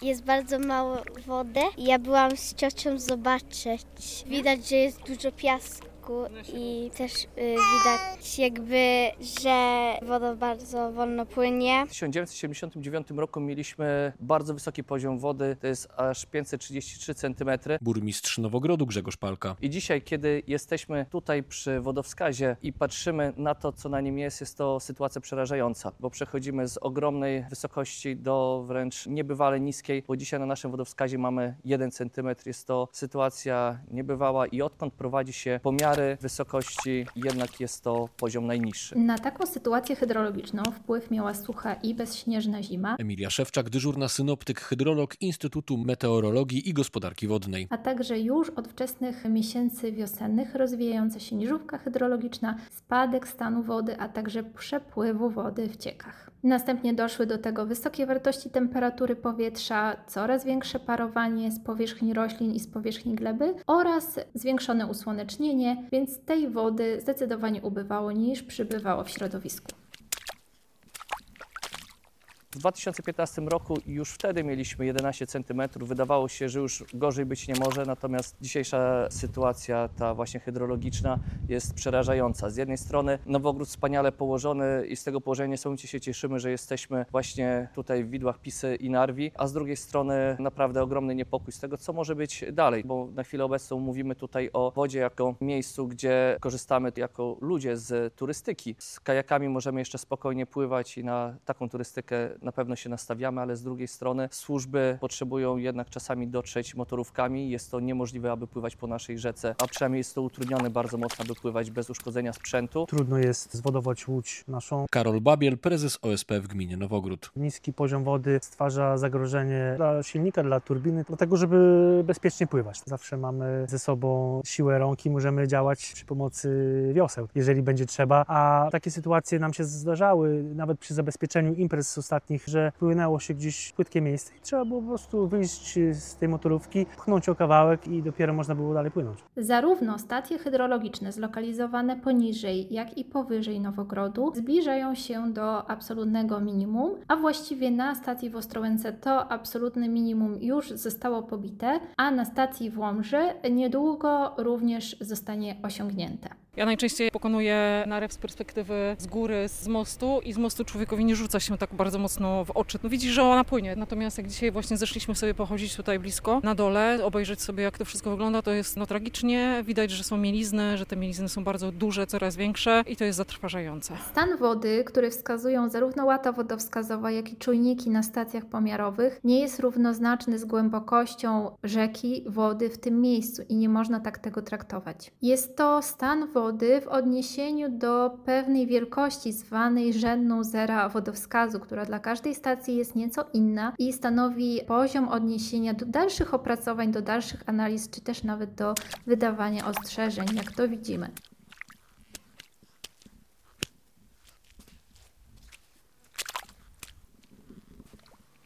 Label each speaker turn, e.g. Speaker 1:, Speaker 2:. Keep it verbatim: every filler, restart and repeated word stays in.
Speaker 1: Jest bardzo mało wody. Ja byłam z ciocią zobaczyć. Widać, że jest dużo piasku i też y, widać jakby, że woda bardzo wolno płynie.
Speaker 2: W tysiąc dziewięćset siedemdziesiątym dziewiątym roku mieliśmy bardzo wysoki poziom wody, to jest aż pięćset trzydzieści trzy centymetry.
Speaker 3: Burmistrz Nowogrodu Grzegorz Palka.
Speaker 2: I dzisiaj, kiedy jesteśmy tutaj przy wodowskazie i patrzymy na to, co na nim jest, jest to sytuacja przerażająca, bo przechodzimy z ogromnej wysokości do wręcz niebywale niskiej, bo dzisiaj na naszym wodowskazie mamy jeden centymetr. Jest to sytuacja niebywała i odkąd prowadzi się pomiary wysokości, jednak jest to poziom najniższy.
Speaker 4: Na taką sytuację hydrologiczną wpływ miała sucha i bezśnieżna zima,
Speaker 3: Emilia Szewczak, dyżurna synoptyk, hydrolog Instytutu Meteorologii i Gospodarki Wodnej.
Speaker 4: a także już od wczesnych miesięcy wiosennych rozwijająca się niżówka hydrologiczna, spadek stanu wody, a także przepływu wody w ciekach. Następnie doszły do tego wysokie wartości temperatury powietrza, coraz większe parowanie z powierzchni roślin i z powierzchni gleby oraz zwiększone usłonecznienie, więc tej wody zdecydowanie ubywało niż przybywało w środowisku.
Speaker 2: W dwa tysiące piętnastym roku już wtedy mieliśmy jedenaście centymetrów. Wydawało się, że już gorzej być nie może, natomiast dzisiejsza sytuacja, ta właśnie hydrologiczna, jest przerażająca. Z jednej strony Nowogród wspaniale położony i z tego położenia niesamowicie się cieszymy, że jesteśmy właśnie tutaj w widłach Pisy i Narwi, a z drugiej strony naprawdę ogromny niepokój z tego, co może być dalej, bo na chwilę obecną mówimy tutaj o wodzie jako miejscu, gdzie korzystamy jako ludzie z turystyki. Z kajakami możemy jeszcze spokojnie pływać i na taką turystykę na pewno się nastawiamy, ale z drugiej strony służby potrzebują jednak czasami dotrzeć motorówkami. Jest to niemożliwe, aby pływać po naszej rzece, a przynajmniej jest to utrudnione bardzo mocno, aby pływać bez uszkodzenia sprzętu.
Speaker 5: Trudno jest zwodować łódź naszą.
Speaker 3: Karol Babiel, prezes O S P w gminie Nowogród.
Speaker 5: Niski poziom wody stwarza zagrożenie dla silnika, dla turbiny, dlatego żeby bezpiecznie pływać. Zawsze mamy ze sobą siłę rąk i możemy działać przy pomocy wioseł, jeżeli będzie trzeba, a takie sytuacje nam się zdarzały, nawet przy zabezpieczeniu imprez ostatnich, że płynęło się gdzieś w płytkie miejsce i trzeba było po prostu wyjść z tej motorówki, pchnąć o kawałek i dopiero można było dalej płynąć.
Speaker 4: Zarówno stacje hydrologiczne zlokalizowane poniżej, jak i powyżej Nowogrodu zbliżają się do absolutnego minimum, a właściwie na stacji w Ostrołęce to absolutne minimum już zostało pobite, a na stacji w Łomży niedługo również zostanie osiągnięte.
Speaker 6: Ja najczęściej pokonuję narew z perspektywy z góry, z mostu i z mostu człowiekowi nie rzuca się tak bardzo mocno w oczy. No widzisz, że ona płynie, natomiast jak dzisiaj właśnie zeszliśmy sobie pochodzić tutaj blisko, na dole, obejrzeć sobie jak to wszystko wygląda, to jest no tragicznie. Widać, że są mielizny, że te mielizny są bardzo duże, coraz większe i to jest zatrważające.
Speaker 4: Stan wody, który wskazują zarówno łata wodowskazowa, jak i czujniki na stacjach pomiarowych, nie jest równoznaczny z głębokością rzeki, wody w tym miejscu i nie można tak tego traktować. Jest to stan wody w odniesieniu do pewnej wielkości zwanej rzędną zera wodowskazu, która dla każdej stacji jest nieco inna i stanowi poziom odniesienia do dalszych opracowań, do dalszych analiz, czy też nawet do wydawania ostrzeżeń, jak to widzimy.